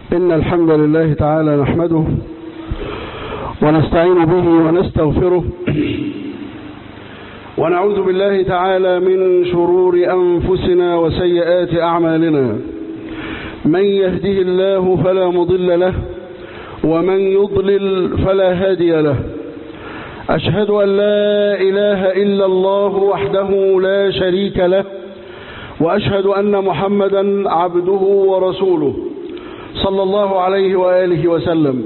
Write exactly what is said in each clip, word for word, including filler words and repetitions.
إن الحمد لله تعالى نحمده ونستعين به ونستغفره ونعوذ بالله تعالى من شرور أنفسنا وسيئات أعمالنا. من يهده الله فلا مضل له ومن يضلل فلا هادي له. أشهد أن لا إله إلا الله وحده لا شريك له، وأشهد أن محمدا عبده ورسوله صلى الله عليه وآله وسلم.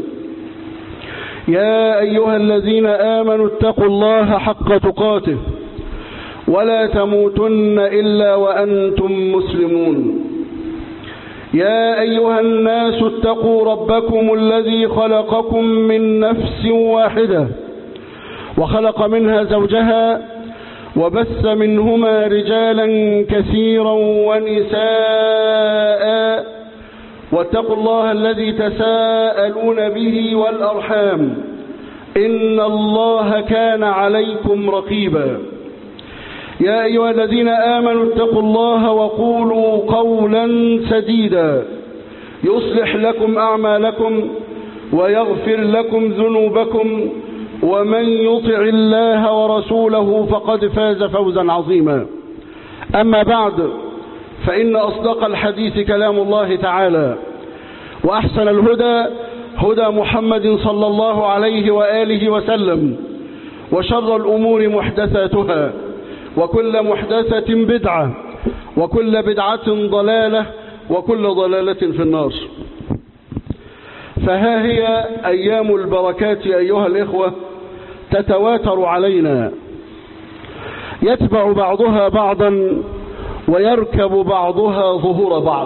يا أيها الذين آمنوا اتقوا الله حق تقاته ولا تموتن إلا وأنتم مسلمون. يا أيها الناس اتقوا ربكم الذي خلقكم من نفس واحدة وخلق منها زوجها وبث منهما رجالا كثيرا ونساء، واتقوا الله الذي تساءلون به والأرحام إن الله كان عليكم رقيبا. يا أيها الذين آمنوا اتقوا الله وقولوا قولا سديدا يصلح لكم أعمالكم ويغفر لكم ذنوبكم، ومن يطع الله ورسوله فقد فاز فوزا عظيما. أما بعد، فإن أصدق الحديث كلام الله تعالى، وأحسن الهدى هدى محمد صلى الله عليه وآله وسلم، وشر الأمور محدثاتها، وكل محدثة بدعة، وكل بدعة ضلالة، وكل ضلالة في النار. فها هي أيام البركات أيها الإخوة تتواتر علينا، يتبع بعضها بعضا ويركب بعضها ظهور بعض،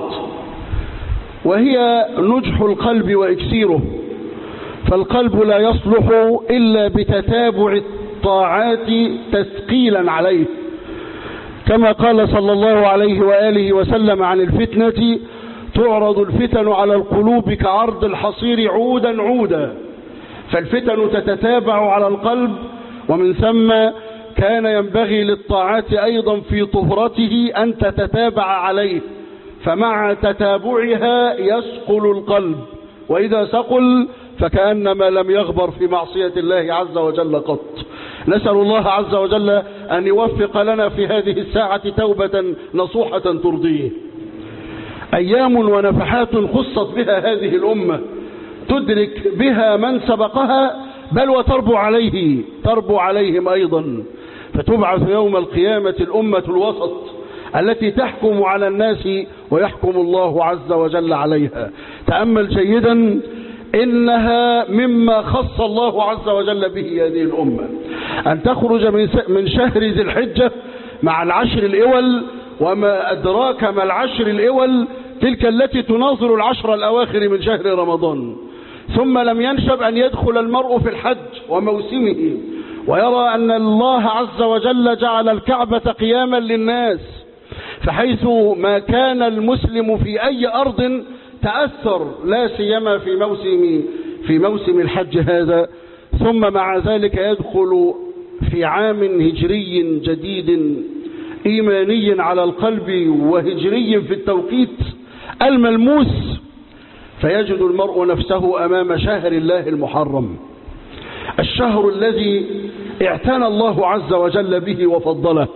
وهي نجح القلب وإكسيره. فالقلب لا يصلح إلا بتتابع الطاعات تثقيلا عليه، كما قال صلى الله عليه وآله وسلم عن الفتنة: تعرض الفتن على القلوب كعرض الحصير عودا عودا. فالفتن تتتابع على القلب، ومن ثم كان ينبغي للطاعات أيضا في طهرته أن تتتابع عليه، فمع تتابعها يثقل القلب، وإذا ثقل فكأنما لم يغبر في معصية الله عز وجل قط. نسأل الله عز وجل أن يوفق لنا في هذه الساعة توبة نصوحة ترضيه. أيام ونفحات خصت بها هذه الأمة تدرك بها من سبقها، بل وتربو عليه تربو عليهم أيضا، فتبعث يوم القيامة الأمة الوسط التي تحكم على الناس ويحكم الله عز وجل عليها. تأمل جيدا، إنها مما خص الله عز وجل به هذه الأمة أن تخرج من شهر ذي الحجة مع العشر الأول، وما أدراك ما العشر الأول، تلك التي تناظر العشر الأواخر من شهر رمضان. ثم لم ينشب أن يدخل المرء في الحج وموسمه ويرى أن الله عز وجل جعل الكعبة قياما للناس، فحيث ما كان المسلم في أي أرض تأثر، لا سيما في موسم في موسم الحج هذا. ثم مع ذلك يدخل في عام هجري جديد إيماني على القلب وهجري في التوقيت الملموس، فيجد المرء نفسه أمام شهر الله المحرم، الشهر الذي اعتنى الله عز وجل به وفضله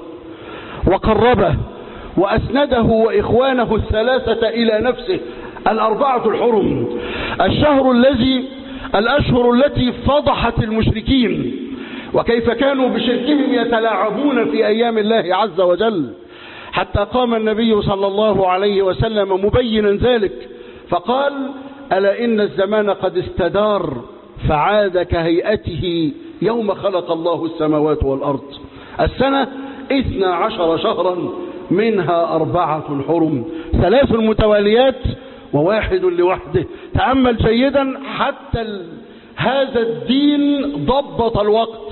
وقربه وأسنده وإخوانه الثلاثة إلى نفسه، الأربعة الحرم، الشهر الذي الأشهر التي فضحت المشركين وكيف كانوا بشركهم يتلاعبون في أيام الله عز وجل، حتى قام النبي صلى الله عليه وسلم مبينا ذلك فقال: ألا إن الزمان قد استدار فعاد كهيئته يوم خلق الله السماوات والأرض. السنة اثنا عشر شهرا، منها أربعة حرم، ثلاث متواليات وواحد لوحده. تأمل جيدا، حتى هذا الدين ضبط الوقت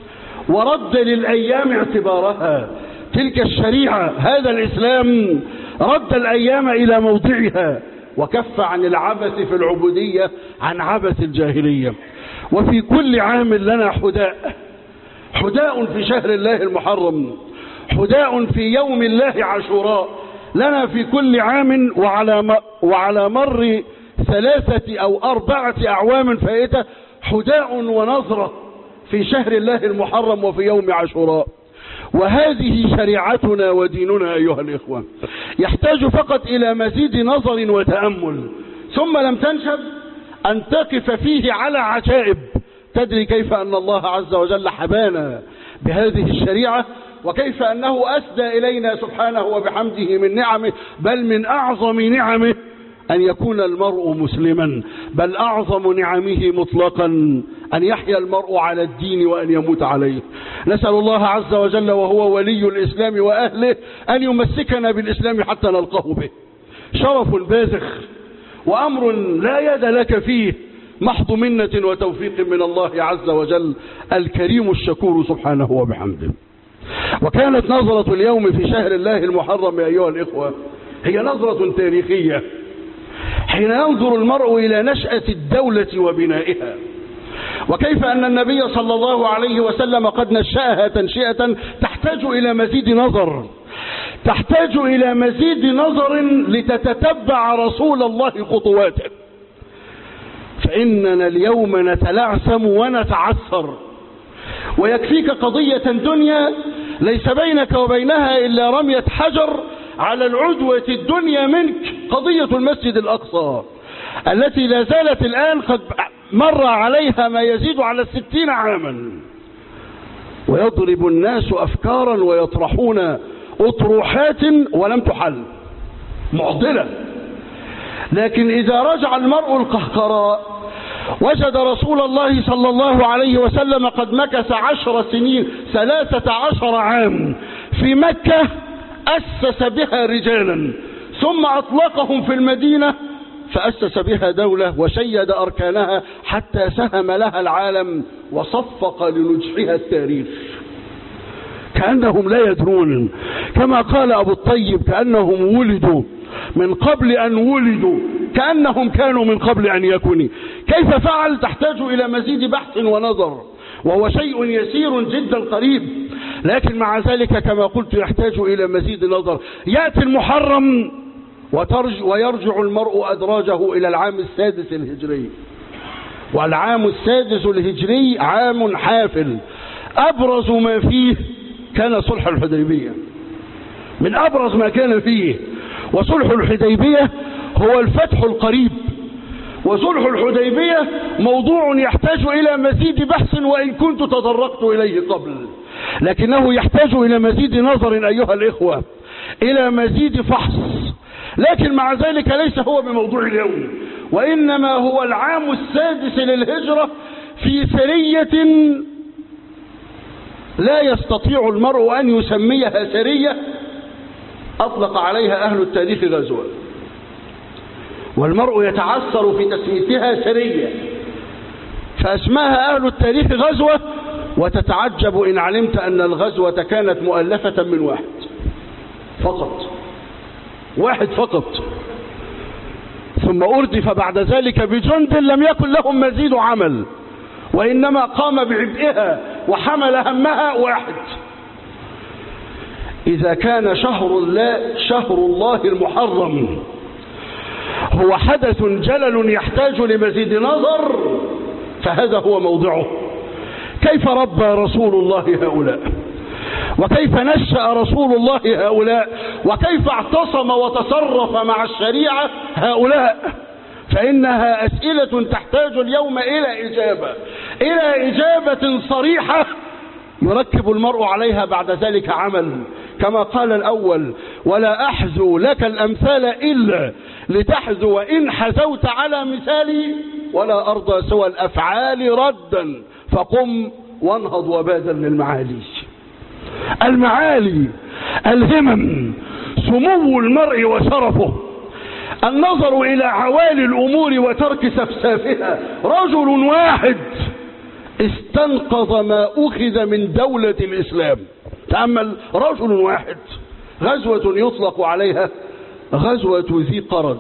ورد للأيام اعتبارها. تلك الشريعة، هذا الإسلام، رد الأيام إلى موضعها وكف عن العبث في العبودية، عن عبث الجاهلية. وفي كل عام لنا حداء، حداء في شهر الله المحرم، حداء في يوم الله عاشوراء، لنا في كل عام وعلى وعلى مر ثلاثة أو أربعة أعوام فائتة حداء ونظرة في شهر الله المحرم وفي يوم عاشوراء. وهذه شريعتنا وديننا أيها الإخوة، يحتاج فقط إلى مزيد نظر وتأمل، ثم لم تنشب أن تقف فيه على عجائب. تدري كيف أن الله عز وجل حبانا بهذه الشريعة، وكيف أنه أسدى إلينا سبحانه وبحمده من نعمه، بل من أعظم نعمه أن يكون المرء مسلما، بل أعظم نعمه مطلقا أن يحيا المرء على الدين وأن يموت عليه. نسأل الله عز وجل وهو ولي الإسلام وأهله أن يمسكنا بالإسلام حتى نلقاه به. شرف باذخ وأمر لا يد لك فيه، محض منة وتوفيق من الله عز وجل الكريم الشكور سبحانه وبحمده. وكانت نظرة اليوم في شهر الله المحرم أيها الإخوة هي نظرة تاريخية، حين ينظر المرء إلى نشأة الدولة وبنائها، وكيف أن النبي صلى الله عليه وسلم قد نشأها تنشئة تحتاج إلى مزيد نظر، تحتاج إلى مزيد نظر لتتتبع رسول الله خطواته. فإننا اليوم نتلعثم ونتعثر، ويكفيك قضية دنيا ليس بينك وبينها إلا رمية حجر على العدوة الدنيا منك، قضية المسجد الأقصى التي لا زالت الآن قد مر عليها ما يزيد على الستين عاما، ويضرب الناس أفكارا ويطرحون أطروحات ولم تحل، معضلة. لكن إذا رجع المرء القهقراء وجد رسول الله صلى الله عليه وسلم قد مكث عشر سنين، ثلاثة عشر عام في مكة، أسس بها رجالا، ثم أطلقهم في المدينة فأسس بها دولة وشيد أركانها حتى سهم لها العالم وصفق لنجحها التاريخ. كأنهم لا يدرون، كما قال أبو الطيب: كأنهم ولدوا من قبل أن ولدوا، كأنهم كانوا من قبل أن يكونوا. كيف فعل؟ تحتاج إلى مزيد بحث ونظر، وهو شيء يسير جدا قريب، لكن مع ذلك كما قلت يحتاج إلى مزيد نظر. يأتي المحرم ويرجع المرء أدراجه إلى العام السادس الهجري، والعام السادس الهجري عام حافل، أبرز ما فيه كان صلح الحديبية، من أبرز ما كان فيه. وصلح الحديبية هو الفتح القريب، وصلح الحديبية موضوع يحتاج إلى مزيد بحث، وإن كنت تطرقت إليه قبل، لكنه يحتاج إلى مزيد نظر أيها الإخوة، إلى مزيد فحص. لكن مع ذلك ليس هو بموضوع اليوم، وإنما هو العام السادس للهجرة في سرية لا يستطيع المرء أن يسميها سرية، أطلق عليها أهل التاريخ غزوة، والمرء يتعثر في تسميتها سرية، فأسماها أهل التاريخ غزوة، وتتعجب إن علمت أن الغزوة كانت مؤلفة من واحد فقط، واحد فقط، ثم أردف بعد ذلك بجند لم يكن لهم مزيد عمل، وإنما قام بعبئها وحمل همها واحد. إذا كان شهر الله شهر الله المحرم هو حدث جلل يحتاج لمزيد نظر، فهذا هو موضعه. كيف ربى رسول الله هؤلاء، وكيف نشأ رسول الله هؤلاء، وكيف اعتصم وتصرف مع الشريعة هؤلاء، فإنها أسئلة تحتاج اليوم إلى إجابة، إلى إجابة صريحة يركب المرء عليها بعد ذلك عمل، كما قال الأول: ولا أحذو لك الأمثال إلا لتحذو، إن حذوت على مثالي ولا أرضى سوى الأفعال ردا، فقم وانهض وبادر للمعالي. المعالي، الهمم، سمو المرء وشرفه، النظر إلى عوالي الأمور وترك سفسافها. رجل واحد استنقذ ما أخذ من دولة الإسلام. تأمل، رجل واحد، غزوة يطلق عليها غزوة ذي قرد.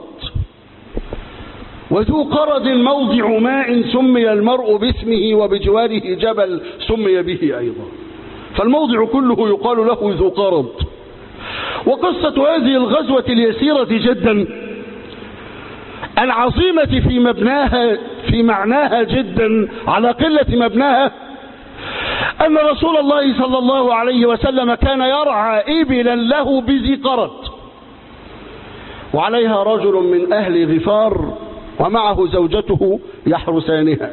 وذو قرد موضع ماء سمي المرء باسمه، وبجواره جبل سمي به أيضا، فالموضع كله يقال له ذو قرد. وقصة هذه الغزوة اليسيرة جدا العظيمة في مبناها في معناها جدا على قلة مبناها، أن رسول الله صلى الله عليه وسلم كان يرعى إبلا له بذي قرد، وعليها رجل من أهل غفار ومعه زوجته يحرسانها.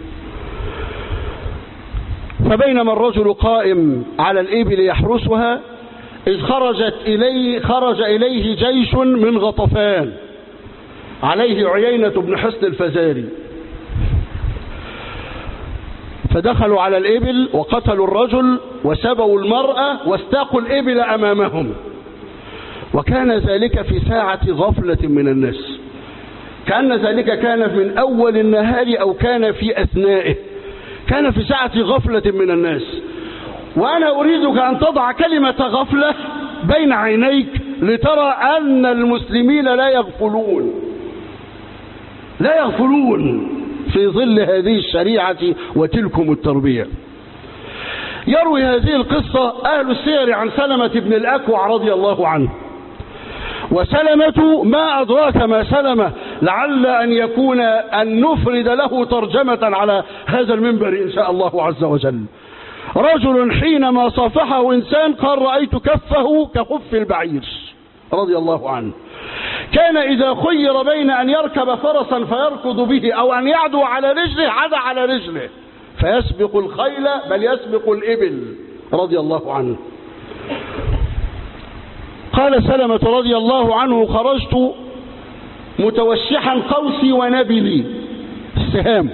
فبينما الرجل قائم على الإبل يحرسها إذ خرجت إليه خرج إليه جيش من غطفان عليه عيينة بن حصن الفزاري، فدخلوا على الإبل وقتلوا الرجل وسبوا المرأة واستاقوا الإبل أمامهم، وكان ذلك في ساعة غفلة من الناس، كأن ذلك كان من أول النهار أو كان في أثنائه، كان في ساعة غفلة من الناس. وأنا أريدك أن تضع كلمة غفلة بين عينيك لترى أن المسلمين لا يغفلون لا يغفلون في ظل هذه الشريعة وتلكم التربية. يروي هذه القصة أهل السير عن سلمة بن الأكوع رضي الله عنه، وسلمة ما أدراك ما سلمة، لعل أن يكون أن نفرد له ترجمة على هذا المنبر إن شاء الله عز وجل. رجل حينما صافحه إنسان قال رأيت كفه كخف البعير رضي الله عنه، كان إذا خير بين أن يركب فرسا فيركض به أو أن يعدو على رجله عدا على رجله فيسبق الخيل بل يسبق الإبل رضي الله عنه. قال سلمة رضي الله عنه خرجت متوشحا قوسي ونبلي السهام،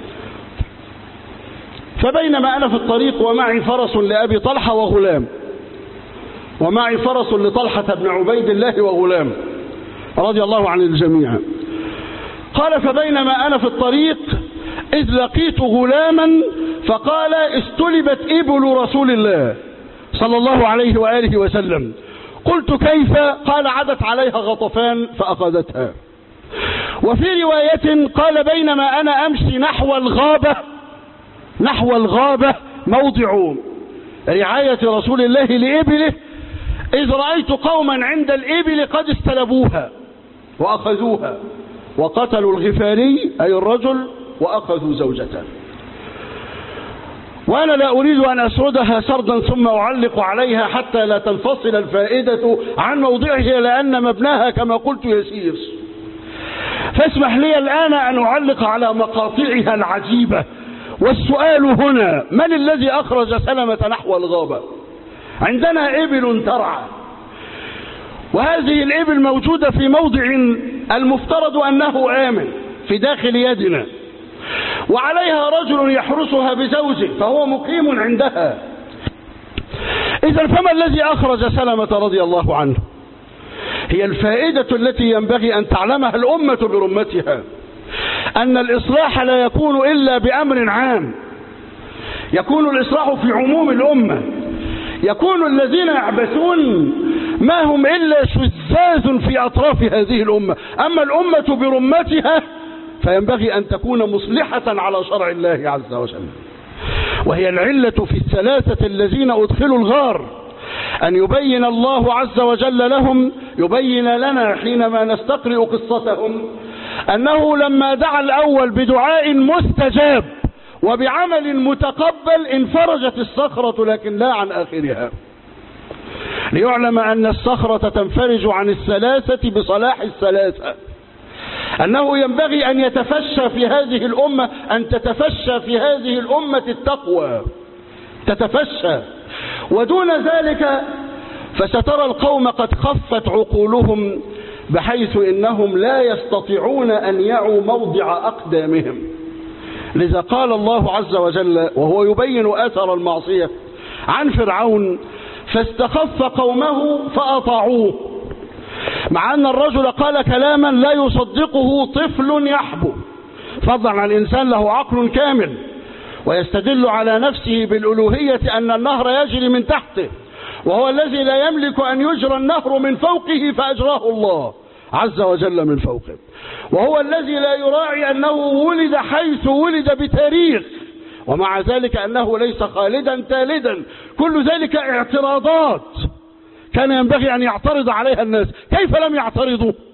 فبينما أنا في الطريق ومعي فرس لأبي طلحة وغلام، ومعي فرس لطلحة بن عبيد الله وغلام رضي الله عن الجميع. قال فبينما أنا في الطريق إذ لقيت غلاما فقال استلبت إبل رسول الله صلى الله عليه وآله وسلم. قلت كيف؟ قال عدت عليها غطفان فأخذتها. وفي رواية قال بينما أنا أمشي نحو الغابة نحو الغابة موضع رعاية رسول الله لإبله إذ رأيت قوما عند الإبل قد استلبوها وأخذوها وقتلوا الغفاري أي الرجل وأخذوا زوجته. وأنا لا أريد أن أسردها سردا ثم أعلق عليها حتى لا تنفصل الفائدة عن موضعها لأن مبناها كما قلت يسير، فاسمح لي الآن أن أعلق على مقاطعها العجيبة. والسؤال هنا من الذي أخرج سلمة نحو الغابة؟ عندنا إبل ترعى، وهذه الإبل موجودة في موضع المفترض أنه آمن في داخل يدنا، وعليها رجل يحرسها بزوجه فهو مقيم عندها. إذن فما الذي أخرج سلمة رضي الله عنه؟ هي الفائدة التي ينبغي أن تعلمها الأمة برمتها، أن الإصلاح لا يكون إلا بأمر عام، يكون الإصلاح في عموم الأمة، يكون الذين يعبثون ما هم إلا شذاذ في أطراف هذه الأمة، أما الأمة برمتها فينبغي أن تكون مصلحة على شرع الله عز وجل. وهي العلة في الثلاثة الذين أدخلوا الغار أن يبين الله عز وجل لهم، يبين لنا حينما نستقرئ قصتهم أنه لما دعا الأول بدعاء مستجاب وبعمل متقبل انفرجت الصخرة لكن لا عن آخرها، ليعلم أن الصخرة تنفرج عن الثلاثة بصلاح الثلاثة، أنه ينبغي أن يتفشى في هذه الأمة أن تتفشى في هذه الأمة التقوى تتفشى، ودون ذلك فسترى القوم قد خفت عقولهم بحيث إنهم لا يستطيعون أن يعوا موضع أقدامهم. لذا قال الله عز وجل وهو يبين أثر المعصية عن فرعون فاستخف قومه فأطاعوه، مع أن الرجل قال كلاما لا يصدقه طفل يحبو، فضلا عن الإنسان له عقل كامل ويستدل على نفسه بالألوهية أن النهر يجري من تحته، وهو الذي لا يملك أن يجرى النهر من فوقه فأجراه الله عز وجل من فوقه، وهو الذي لا يراعي أنه ولد حيث ولد بتاريخ، ومع ذلك أنه ليس خالدا تالدا. كل ذلك اعتراضات كان ينبغي أن يعترض عليها الناس، كيف لم يعترضوا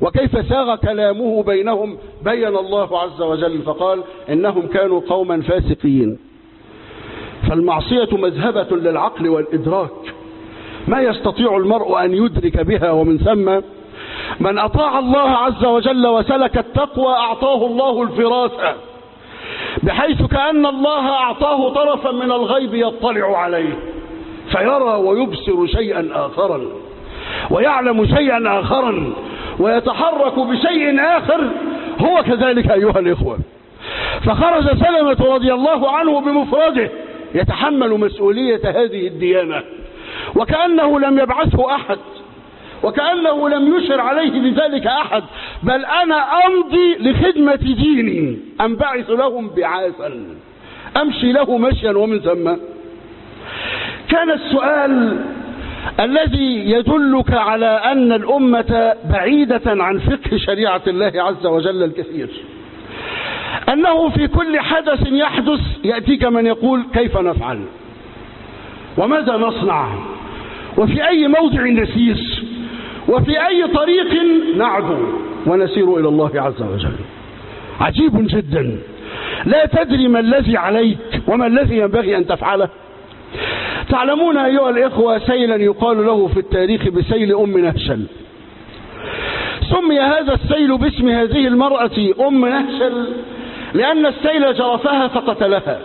وكيف ساغ كلامه بينهم بين الله عز وجل فقال إنهم كانوا قوما فاسقين. فالمعصية مذهبة للعقل والإدراك، ما يستطيع المرء أن يدرك بها، ومن ثم من أطاع الله عز وجل وسلك التقوى أعطاه الله الفراسة، بحيث كأن الله أعطاه طرفا من الغيب يطلع عليه فيرى ويبصر شيئا آخرا ويعلم شيئا آخرا ويتحرك بشيء آخر هو كذلك أيها الإخوة. فخرج سلمة رضي الله عنه بمفرده يتحمل مسؤولية هذه الديانة، وكأنه لم يبعثه أحد، وكأنه لم يشر عليه بذلك أحد، بل أنا أمضي لخدمة ديني، أنبعث لهم بعاثا، أمشي له مشيا. ومن ثم كان السؤال الذي يدلك على أن الأمة بعيدة عن فقه شريعة الله عز وجل الكثير، أنه في كل حدث يحدث يأتيك من يقول كيف نفعل وماذا نصنع وفي أي موضع نسير وفي أي طريق نعدو ونسير إلى الله عز وجل. عجيب جدا، لا تدري ما الذي عليك وما الذي ينبغي أن تفعله. تعلمون أيها الإخوة سيلا يقال له في التاريخ بسيل أم نهشل. سمي هذا السيل باسم هذه المرأة أم نهشل لأن السيل جرفها فقتلها،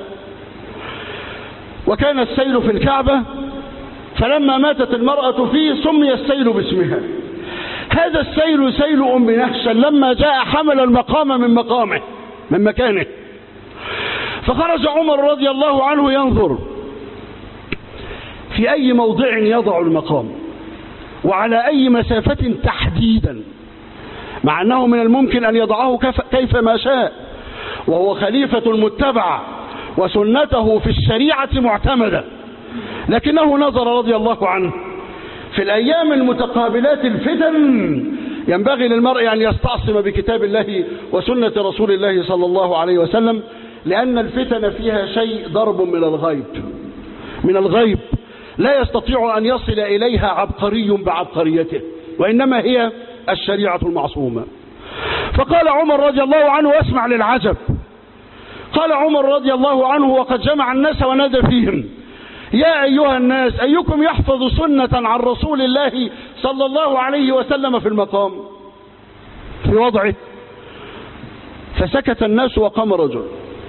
وكان السيل في الكعبة، فلما ماتت المرأة فيه سمي السيل باسمها. هذا السيل سيل أم نهشل لما جاء حمل المقام من مقامه من مكانه، فخرج عمر رضي الله عنه ينظر في أي موضع يضع المقام وعلى أي مسافة تحديدا، مع أنه من الممكن أن يضعه كيف ما شاء، وهو خليفة المتبع وسنته في الشريعة معتمدة، لكنه نظر رضي الله عنه في الأيام المتقابلات الفتن ينبغي للمرء أن يستعصم بكتاب الله وسنة رسول الله صلى الله عليه وسلم، لأن الفتن فيها شيء ضرب من الغيب من الغيب لا يستطيع أن يصل إليها عبقري بعبقريته، وإنما هي الشريعة المعصومة. فقال عمر رضي الله عنه، واسمع للعجب، قال عمر رضي الله عنه وقد جمع الناس ونادى فيهم: يا أيها الناس، أيكم يحفظ سنة عن رسول الله صلى الله عليه وسلم في المقام في وضعه؟ فسكت الناس وقام رجل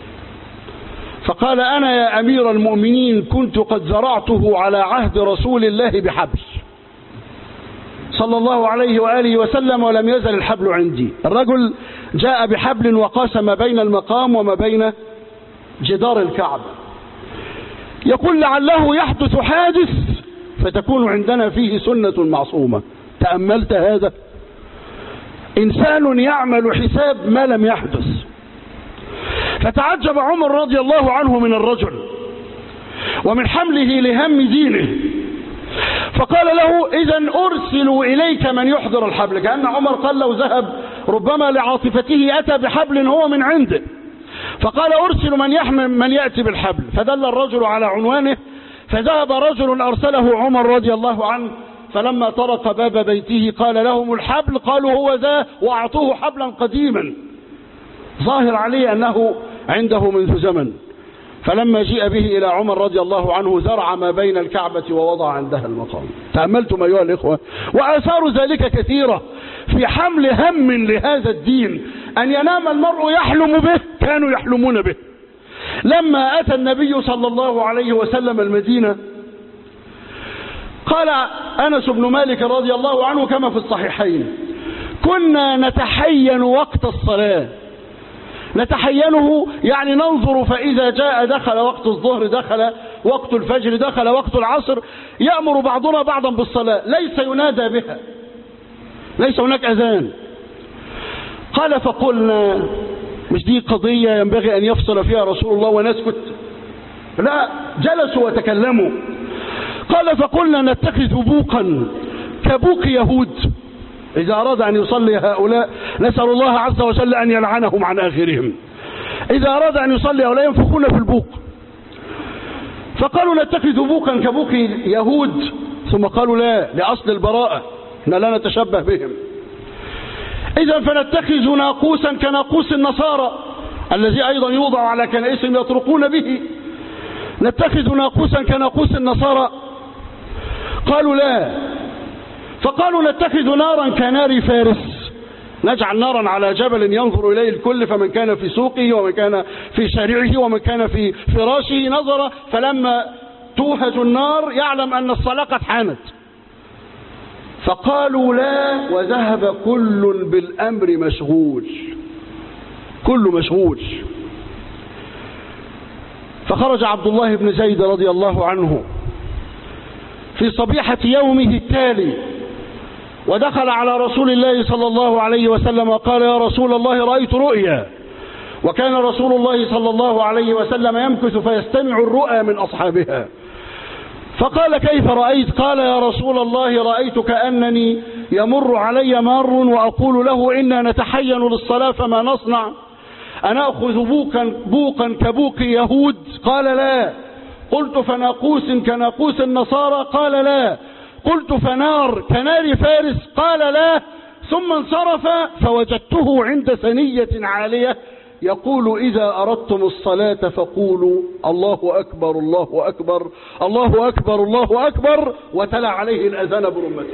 فقال: أنا يا أمير المؤمنين كنت قد زرعته على عهد رسول الله بحبل صلى الله عليه وآله وسلم ولم يزل الحبل عندي. الرجل جاء بحبل وقاس ما بين المقام وما بين جدار الكعبة، يقول: لعله يحدث حادث فتكون عندنا فيه سنة معصومة. تأملت هذا؟ إنسان يعمل حساب ما لم يحدث. فتعجب عمر رضي الله عنه من الرجل ومن حمله لهم دينه، فقال له: إذن أرسل إليك من يحضر الحبل. كأن عمر قال لو ذهب ربما لعاطفته أتى بحبل هو من عنده، فقال: أرسل من يحمل من يأتي بالحبل. فدل الرجل على عنوانه، فذهب رجل أرسله عمر رضي الله عنه، فلما طرق باب بيته قال لهم: الحبل؟ قالوا: هو ذا، وأعطوه حبلا قديما ظاهر عليه أنه عنده منذ زمن. فلما جيء به إلى عمر رضي الله عنه زرع ما بين الكعبة ووضع عندها المقام. تأملتم أيها الإخوة؟ وآثار ذلك كثيرة في حمل هم لهذا الدين أن ينام المرء يحلم به، كانوا يحلمون به. لما أتى النبي صلى الله عليه وسلم المدينة قال أنس بن مالك رضي الله عنه كما في الصحيحين: كنا نتحين وقت الصلاة. نتحينه يعني ننظر، فإذا جاء دخل وقت الظهر، دخل وقت الفجر، دخل وقت العصر، يأمر بعضنا بعضا بالصلاة، ليس ينادى بها، ليس هناك أذان. قال: فقلنا مش دي قضية ينبغي أن يفصل فيها رسول الله ونسكت؟ لا، جلسوا وتكلموا. قال: فقلنا نتخذ بوقا كبوق يهود، إذا أراد أن يصلي هؤلاء نسأل الله عز وجل أن يلعنهم عن آخرهم، إذا أراد أن يصلي هؤلاء ينفخون في البوق. فقالوا: نتخذ بوقا كبوق يهود، ثم قالوا: لا، لأصل البراءة، إحنا لا نتشبه بهم. إذا فنتخذ ناقوسا كناقوس النصارى الذي أيضا يوضع على كنائسهم يطرقون به، نتخذ ناقوسا كناقوس النصارى؟ قالوا لا. فقالوا نتخذ نارا كنار فارس، نجعل نارا على جبل ينظر إليه الكل، فمن كان في سوقه ومن كان في شارعه ومن كان في فراشه نظر، فلما توهج النار يعلم أن الصلاة قد حانت. فقالوا لا، وذهب كل بالأمر مشغول، كل مشغول. فخرج عبد الله بن زيد رضي الله عنه في صبيحة يومه التالي ودخل على رسول الله صلى الله عليه وسلم وقال: يا رسول الله رأيت رؤيا. وكان رسول الله صلى الله عليه وسلم يمكث فيستمع الرؤى من أصحابها. فقال: كيف رأيت؟ قال: يا رسول الله رأيت كأنني يمر علي مار وأقول له: إنا نتحين للصلاة فما نصنع؟ أنأخذ بوقا, بوقا كبوق يهود؟ قال: لا. قلت: فناقوس كناقوس النصارى؟ قال: لا. قلت: فنار كنار فارس؟ قال: لا. ثم انصرف فوجدته عند ثنية عالية يقول: إذا أردتم الصلاة فقولوا الله أكبر الله أكبر الله أكبر الله أكبر، وتلا عليه الأذان برمته.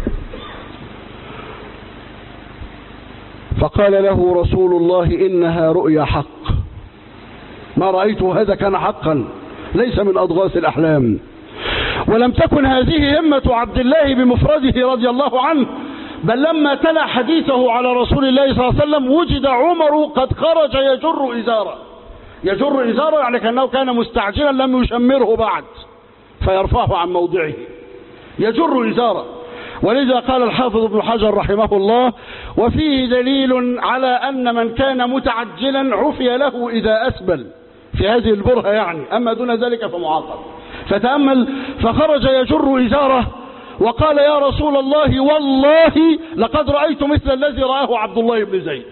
فقال له رسول الله: إنها رؤيا حق، ما رأيته هذا كان حقا، ليس من أضغاث الأحلام. ولم تكن هذه همة عبد الله بمفرده رضي الله عنه، بل لما تلا حديثه على رسول الله صلى الله عليه وسلم وجد عمر قد خرج يجر إزاره، يجر إزاره يعني كأنه كان مستعجلا لم يشمره بعد فيرفعه عن موضعه، يجر إزاره. ولذا قال الحافظ ابن حجر رحمه الله: وفيه دليل على أن من كان متعجلا عفي له إذا أسبل، في هذه البرهة يعني، أما دون ذلك فمعاقب. فتأمل: فخرج يجر إزاره وقال: يا رسول الله والله لقد رأيت مثل الذي رآه عبد الله بن زيد.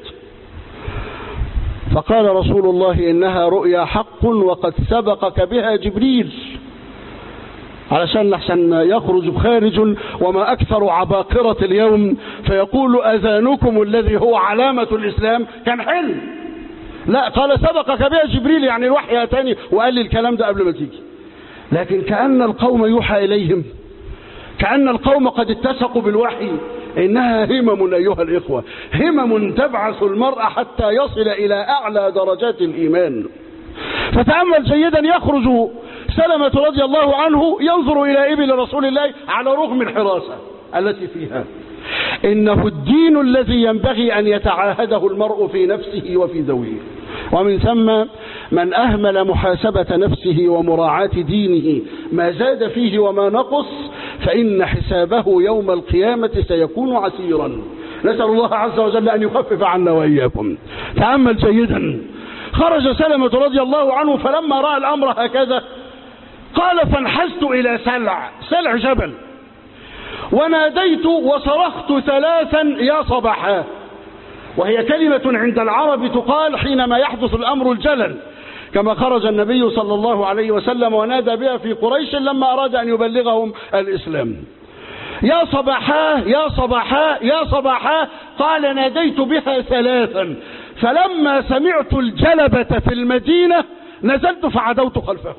فقال رسول الله: إنها رؤيا حق وقد سبقك بها جبريل، علشان نحسن يخرج خارج وما أكثر عباقرة اليوم فيقول أذانكم الذي هو علامة الإسلام كان حلم. لا، قال سبقك بها جبريل، يعني الوحي أتاني وقال لي الكلام ده قبل ما تيجي. لكن كأن القوم يوحى إليهم، كأن القوم قد اتسقوا بالوحي. إنها همم أيها الإخوة، همم تبعث المرء حتى يصل إلى أعلى درجات الإيمان. فتأمل جيدا: يخرج سلمة رضي الله عنه ينظر إلى إبل رسول الله على رغم الحراسة التي فيها. إنه الدين الذي ينبغي أن يتعاهده المرء في نفسه وفي ذويه. ومن ثم من أهمل محاسبة نفسه ومراعاة دينه ما زاد فيه وما نقص فإن حسابه يوم القيامة سيكون عسيرا. نسأل الله عز وجل أن يخفف عنا وإياكم. تأمل جيدا: خرج سلمة رضي الله عنه فلما رأى الأمر هكذا قال: فانحزت إلى سلع، سلع جبل، وناديت وصرخت ثلاثا: يا صباحا. وهي كلمة عند العرب تقال حينما يحدث الأمر الجلل، كما خرج النبي صلى الله عليه وسلم ونادى بها في قريش لما أراد أن يبلغهم الإسلام: يا صباحا يا صباحا يا صباحا. قال: ناديت بها ثلاثا، فلما سمعت الجلبة في المدينة نزلت فعدوت خلفهم.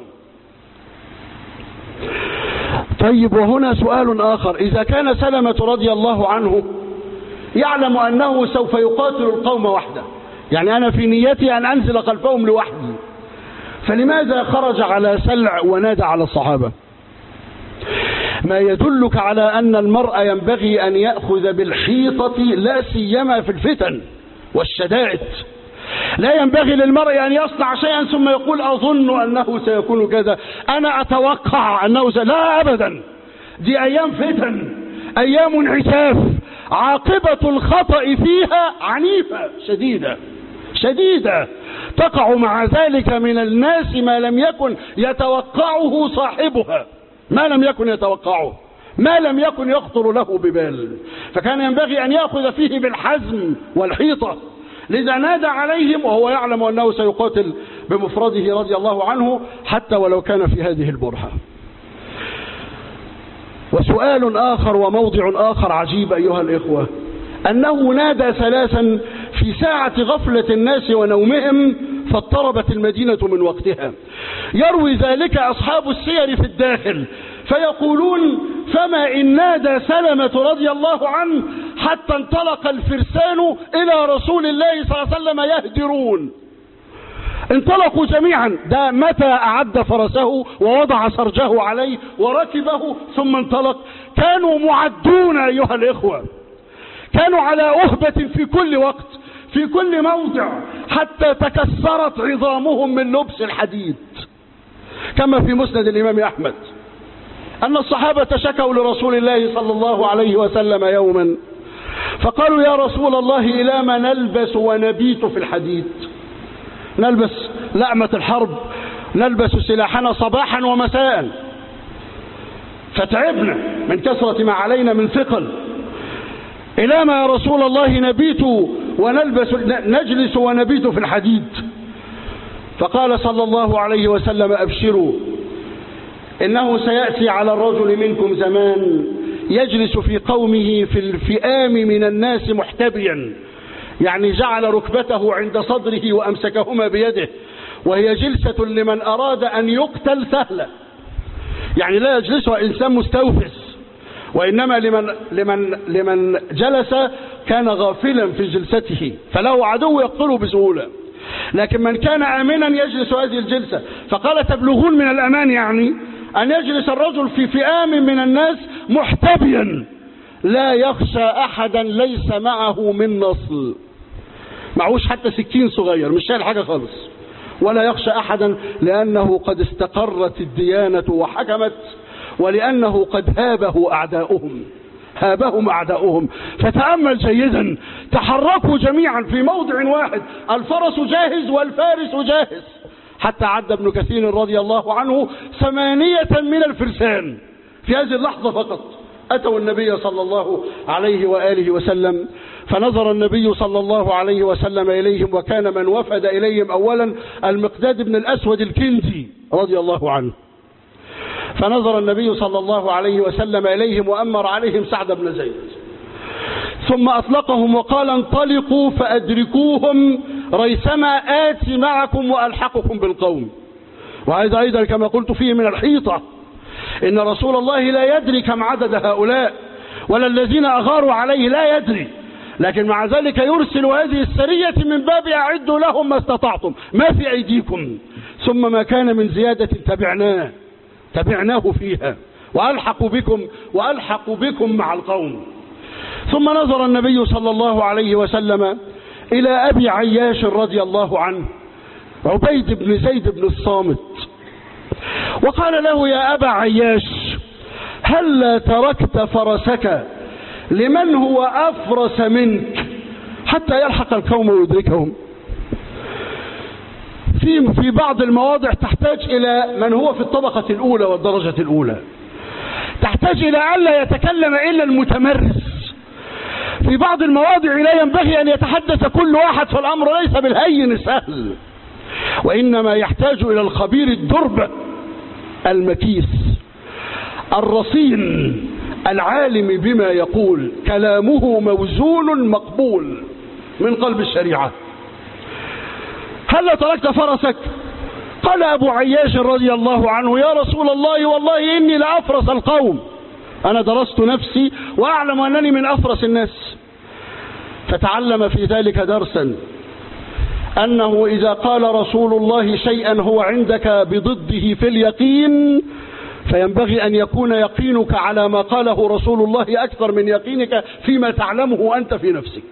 طيب، وهنا سؤال آخر: إذا كان سلمة رضي الله عنه يعلم أنه سوف يقاتل القوم وحده، يعني أنا في نيتي أن أنزل خلفهم لوحدي، فلماذا خرج على سلع ونادى على الصحابة؟ ما يدلك على أن المرء ينبغي أن يأخذ بالحيطة، لا سيما في الفتن والشدائد. لا ينبغي للمرء أن يصنع شيئا ثم يقول أظن أنه سيكون كذا، أنا أتوقع أنه سيكون. لا أبدا، دي أيام فتن، أيام انعساف، عاقبة الخطأ فيها عنيفة شديدة شديدة، تقع مع ذلك من الناس ما لم يكن يتوقعه صاحبها، ما لم يكن يتوقعه، ما لم يكن يخطر له ببال. فكان ينبغي أن يأخذ فيه بالحزم والحيطة. لذا نادى عليهم وهو يعلم أنه سيقاتل بمفرده رضي الله عنه حتى ولو كان في هذه البرهة. وسؤال آخر وموضع آخر عجيب أيها الإخوة: أنه نادى ثلاثا في ساعة غفلة الناس ونومهم فاضطربت المدينة من وقتها. يروي ذلك أصحاب السير في الداخل فيقولون: فما إن نادى سلمة رضي الله عنه حتى انطلق الفرسان إلى رسول الله صلى الله عليه وسلم يهدرون. انطلقوا جميعا. ده متى أعد فرسه ووضع سرجه عليه وركبه ثم انطلق. كانوا معدون أيها الإخوة، كانوا على أهبة في كل وقت في كل موضع، حتى تكسرت عظامهم من لبس الحديد، كما في مسند الإمام أحمد أن الصحابة شكوا لرسول الله صلى الله عليه وسلم يوما فقالوا: يا رسول الله، إلى ما نلبس ونبيت في الحديد؟ نلبس لأمة الحرب، نلبس سلاحنا صباحا ومساء، فتعبنا من كثرة ما علينا من ثقل. إلى ما يا رسول الله نبيت ونلبس نجلس ونبيت في الحديد؟ فقال صلى الله عليه وسلم: أبشروا، إنه سيأتي على الرجل منكم زمان يجلس في قومه في الفئام من الناس محتبيا، يعني جعل ركبته عند صدره وأمسكهما بيده، وهي جلسة لمن أراد أن يقتل سهلة، يعني لا يجلسها إنسان مستوفز، وإنما لمن, لمن, لمن جلس كان غافلا في جلسته فله عدو يقتله بسهولة. لكن من كان آمنا يجلس هذه الجلسة. فقال: تبلغون من الأمان، يعني أن يجلس الرجل في فئام من الناس محتبيا لا يخشى أحدا ليس معه من نصل، معهوش حتى سكين صغير، مش شايل حاجة خالص، ولا يخشى أحدا لأنه قد استقرت الديانة وحكمت، ولأنه قد هابه أعداؤهم هابهم أعداؤهم. فتأمل جيدا، تحركوا جميعا في موضع واحد، الفرس جاهز والفارس جاهز، حتى عد ابن كثير رضي الله عنه ثمانية من الفرسان في هذه اللحظة فقط أتوا النبي صلى الله عليه وآله وسلم. فنظر النبي صلى الله عليه وسلم إليهم، وكان من وفد إليهم أولا المقداد بن الأسود الكندي رضي الله عنه. فنظر النبي صلى الله عليه وسلم إليهم وأمر عليهم سعد بن زيد، ثم أطلقهم وقال: انطلقوا فأدركوهم ريثما آتي معكم وألحقكم بالقوم. وهذا أيضا كما قلت فيه من الحيطة، إن رسول الله لا يدري كم عدد هؤلاء، ولا الذين أغاروا عليه لا يدري، لكن مع ذلك يرسل هذه السرية من باب أعدوا لهم ما استطعتم ما في أيديكم، ثم ما كان من زيادة تبعناه تبعناه فيها وألحق بكم وألحق بكم مع القوم. ثم نظر النبي صلى الله عليه وسلم إلى أبي عياش رضي الله عنه، عبيد بن زيد بن الصامت، وقال له: يا أبا عياش، هل تركت فرسك لمن هو أفرس منك حتى يلحق القوم ويدركهم؟ في في بعض المواضع تحتاج إلى من هو في الطبقة الأولى والدرجة الأولى، تحتاج إلى ألا يتكلم إلا المتمرس. في بعض المواضع لا ينبغي أن يتحدث كل واحد، فالأمر ليس بالهين السهل، وإنما يحتاج إلى الخبير الدرب المكيس الرصين العالم بما يقول، كلامه موزون مقبول من قلب الشريعة. هل تركت فرسك؟ قال أبو عياش رضي الله عنه: يا رسول الله، والله إني لأفرس القوم، أنا درست نفسي وأعلم أنني من أفرس الناس. فتعلم في ذلك درسا، أنه إذا قال رسول الله شيئا هو عندك بضده في اليقين، فينبغي أن يكون يقينك على ما قاله رسول الله أكثر من يقينك فيما تعلمه أنت في نفسك.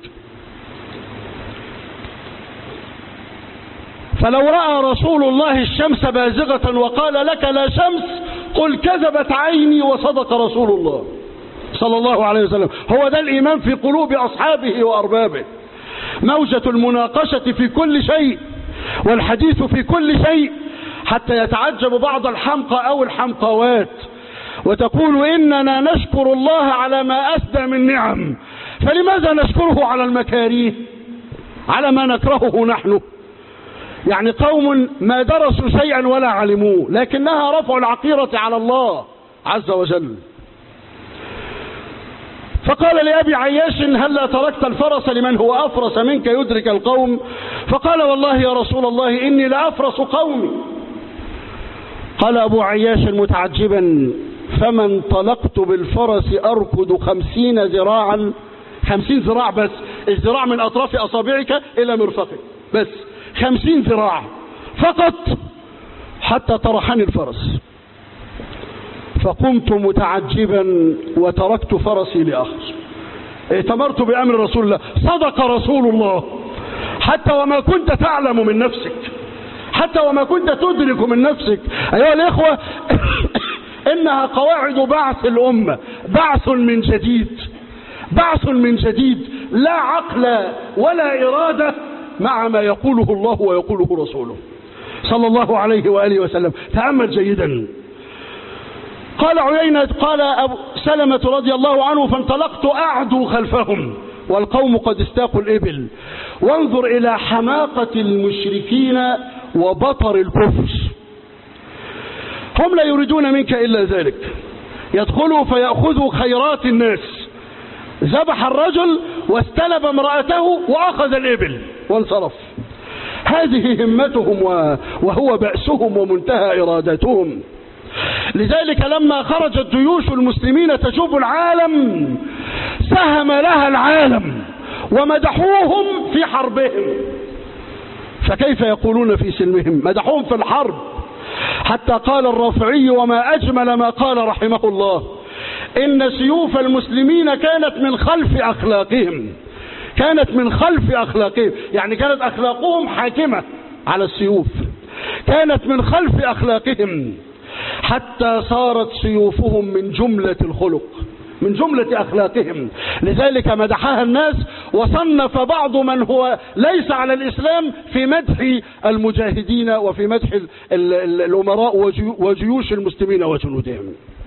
فلو رأى رسول الله الشمس بازغة وقال لك لا شمس، قل كذبت عيني وصدق رسول الله صلى الله عليه وسلم. هو ده الإيمان في قلوب أصحابه وأربابه، موجة المناقشة في كل شيء والحديث في كل شيء، حتى يتعجب بعض الحمقى أو الحمقوات وتقول: إننا نشكر الله على ما أسدى من نعم، فلماذا نشكره على المكاريه، على ما نكرهه نحن؟ يعني قوم ما درسوا شيئا ولا علموه، لكنها رفع العقيرة على الله عز وجل. فقال لأبي عياش هلا تركت الفرس لمن هو أفرس منك يدرك القوم؟ فقال والله يا رسول الله إني لأفرس قومي. قال أبو عياش متعجبا فما انطلقت بالفرس أركض خمسين ذراعا، خمسين ذراع بس، الذراع من أطراف أصابعك إلى مرفقك بس، خمسين ذراع فقط حتى طرحني الفرس. فقمت متعجبا وتركت فرسي لآخر. ائتمرت بأمر رسول الله. صدق رسول الله. حتى وما كنت تعلم من نفسك، حتى وما كنت تدرك من نفسك أيها الإخوة إنها قواعد بعث الأمة، بعث من جديد، بعث من جديد، لا عقل ولا إرادة مع ما يقوله الله ويقوله رسوله صلى الله عليه وآله وسلم. تأمل جيدا. قال عيينة قال أبو سلمة رضي الله عنه فانطلقت أعدو خلفهم والقوم قد استاقوا الإبل. وانظر إلى حماقة المشركين وبطر الكفر. هم لا يريدون منك إلا ذلك، يدخلوا فيأخذوا خيرات الناس. ذبح الرجل واستلب امرأته وأخذ الإبل وانصرف. هذه همتهم وهو بأسهم ومنتهى إرادتهم. لذلك لما خرجت جيوش المسلمين تجوب العالم سهم لها العالم ومدحوهم في حربهم، فكيف يقولون في سلمهم؟ مدحوهم في الحرب. حتى قال الرافعي وما أجمل ما قال رحمه الله إن سيوف المسلمين كانت من خلف أخلاقهم، كانت من خلف أخلاقهم، يعني كانت أخلاقهم حاكمة على السيوف، كانت من خلف أخلاقهم حتى صارت سيوفهم من جملة الخلق، من جملة أخلاقهم. لذلك مدحها الناس وصنف بعض من هو ليس على الإسلام في مدح المجاهدين وفي مدح الأمراء وجيوش المسلمين وجنودهم.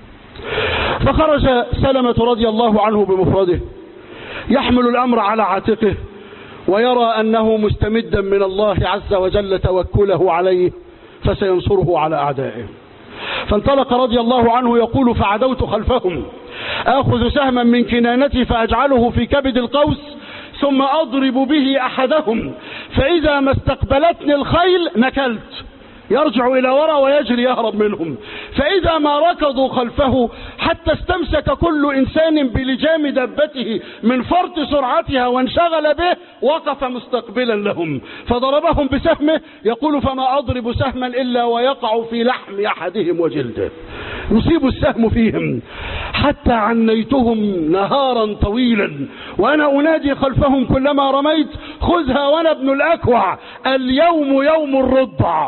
فخرج سلمة رضي الله عنه بمفرده يحمل الأمر على عاتقه ويرى أنه مستمدا من الله عز وجل توكله عليه فسينصره على أعدائه. فانطلق رضي الله عنه يقول فعدوت خلفهم آخذ سهما من كنانتي فأجعله في كبد القوس ثم أضرب به أحدهم فإذا ما استقبلتني الخيل نكلت، يرجع إلى وراء ويجري يهرب منهم. فإذا ما ركضوا خلفه حتى استمسك كل إنسان بلجام دبته من فرط سرعتها وانشغل به وقف مستقبلا لهم فضربهم بسهمه. يقول فما أضرب سهما إلا ويقع في لحم أحدهم وجلده، يصيب السهم فيهم حتى عنيتهم نهارا طويلا وأنا أنادي خلفهم كلما رميت خذها وأنا ابن الأكوع اليوم يوم الرضع.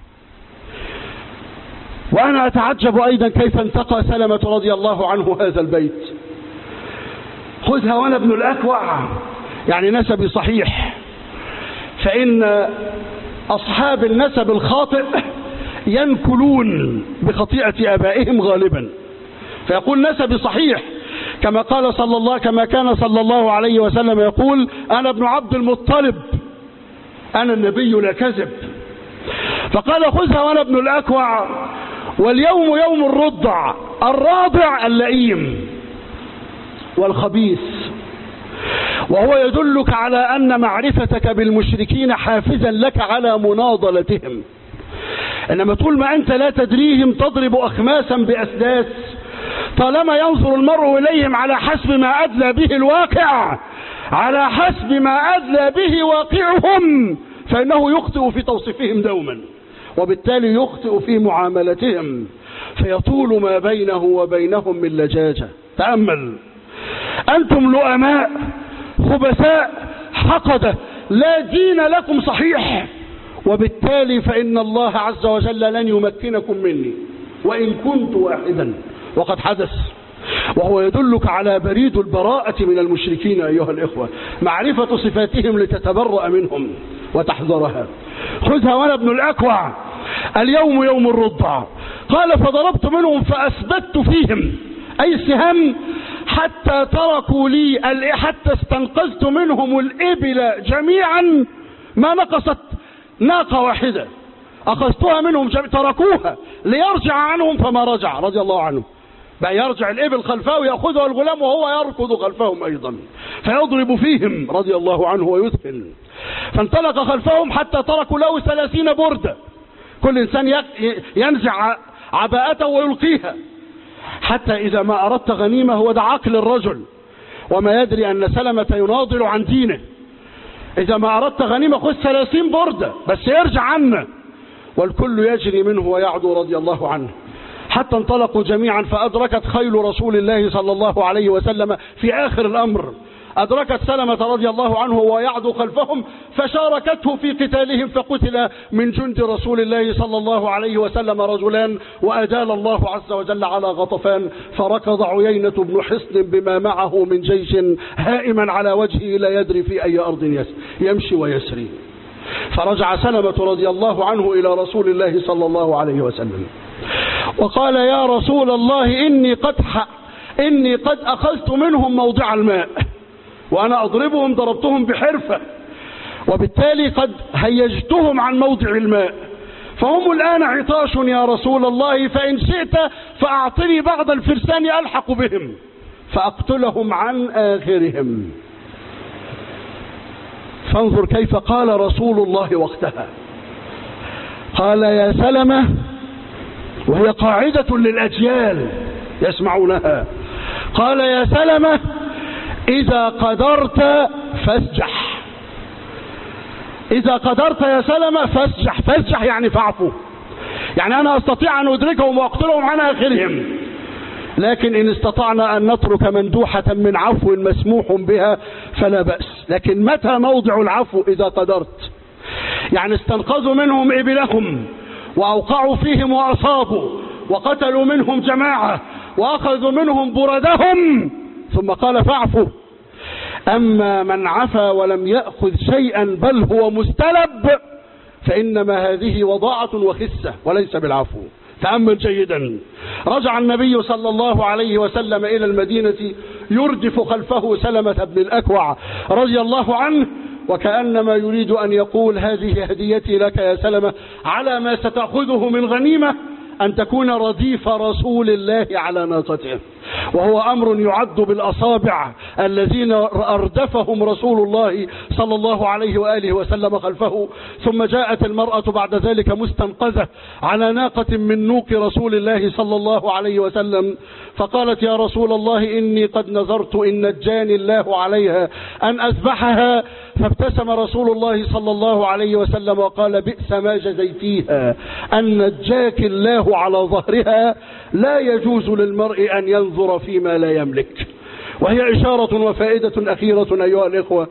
وأنا أتعجب أيضا كيف انتقى سلمة رضي الله عنه هذا البيت، خذها وأنا ابن الأكوع، يعني نسبي صحيح. فإن أصحاب النسب الخاطئ ينكلون بخطيئة آبائهم غالبا، فيقول نسبي صحيح كما قال صلى الله كما كان صلى الله عليه وسلم يقول أنا ابن عبد المطلب أنا النبي لا كذب. فقال خذها وأنا ابن الأكوع واليوم يوم الرضع، الراضع اللئيم والخبيث. وهو يدلك على أن معرفتك بالمشركين حافزا لك على مناضلتهم. إنما طول ما أنت لا تدريهم تضرب أخماسا بأسداس، طالما ينظر المرء إليهم على حسب ما أدلى به الواقع، على حسب ما أدلى به واقعهم، فإنه يخطئ في توصيفهم دوما، وبالتالي يخطئ في معاملتهم، فيطول ما بينه وبينهم من لجاجة. تأمل، أنتم لؤماء خبثاء حقدة لا دين لكم صحيح، وبالتالي فإن الله عز وجل لن يمكنكم مني وإن كنت واحدا، وقد حدث. وهو يدلك على بريد البراءة من المشركين أيها الإخوة، معرفة صفاتهم لتتبرأ منهم وتحذرها. خذها وأنا ابن الأكوع اليوم يوم الرضع. قال فضربت منهم فأثبت فيهم أي سهم حتى تركوا لي حتى استنقذت منهم الإبل جميعا ما نقصت ناقة واحدة، أخذتها منهم جميعا تركوها ليرجع عنهم فما رجع رضي الله عنه. بقى يرجع الإبل خلفه ويأخذها الغلام وهو يركض خلفهم أيضا فيضرب فيهم رضي الله عنه ويثقل. فانطلق خلفهم حتى تركوا له ثلاثين بردة، كل إنسان ينزع عباءته ويلقيها، حتى إذا ما أردت غنيمة، هو ده عقل الرجل وما يدري أن سلمة يناضل عن دينه. إذا ما أردت غنيمة خذ ثلاثين بردة بس يرجع عنا، والكل يجري منه ويعدو رضي الله عنه، حتى انطلقوا جميعا فأدركت خيل رسول الله صلى الله عليه وسلم في آخر الأمر، أدركت سلمة رضي الله عنه ويعدو خلفهم فشاركته في قتالهم، فقتل من جند رسول الله صلى الله عليه وسلم رجلان، وأدال الله عز وجل على غطفان، فركض عيينة بن حصن بما معه من جيش هائما على وجهه لا يدري في أي أرض يمشي ويسري. فرجع سلمة رضي الله عنه إلى رسول الله صلى الله عليه وسلم وقال: يا رسول الله، إني قد إني قد أخذت منهم موضع الماء، وأنا أضربهم ضربتهم بحرفة، وبالتالي قد هيجتهم عن موضع الماء، فهم الآن عطاش يا رسول الله، فإن شئت فأعطني بعض الفرسان ألحق بهم فأقتلهم عن آخرهم. فانظر كيف قال رسول الله وقتها، قال: يا سلمة، وهي قاعدة للأجيال يسمعونها، قال: يا سلمة، إذا قدرت فاسجح، إذا قدرت يا سلمة فاسجح، فاسجح يعني فاعفو، يعني أنا أستطيع أن أدركهم وأقتلهم عن آخرهم، لكن إن استطعنا أن نترك مندوحة من عفو مسموح بها فلا بأس. لكن متى موضع العفو؟ إذا قدرت، يعني استنقذوا منهم إبلهم وأوقعوا فيهم وأصابوا وقتلوا منهم جماعة وأخذوا منهم بردهم، ثم قال فاعفوا. أما من عفا ولم يأخذ شيئا بل هو مستلب فإنما هذه وضاعة وخسة وليس بالعفو. تأمل جيدا. رجع النبي صلى الله عليه وسلم إلى المدينة يردف خلفه سلمة بن الأكوع رضي الله عنه، وكأنما يريد أن يقول: هذه هديتي لك يا سلمة على ما ستأخذه من غنيمة، أن تكون رديف رسول الله على ناقته، وهو أمر يعد بالأصابع الذين أردفهم رسول الله صلى الله عليه وآله وسلم خلفه. ثم جاءت المرأة بعد ذلك مستنقذة على ناقة من نوق رسول الله صلى الله عليه وسلم، فقالت: يا رسول الله، إني قد نذرت إن نجاني الله عليها أن أذبحها. فابتسم رسول الله صلى الله عليه وسلم وقال: بئس ما جزيتيها، أن نجاك الله على ظهرها، لا يجوز للمرء أن ينظر فيما لا يملك. وهي إشارة وفائدة أخيرة أيها الإخوة،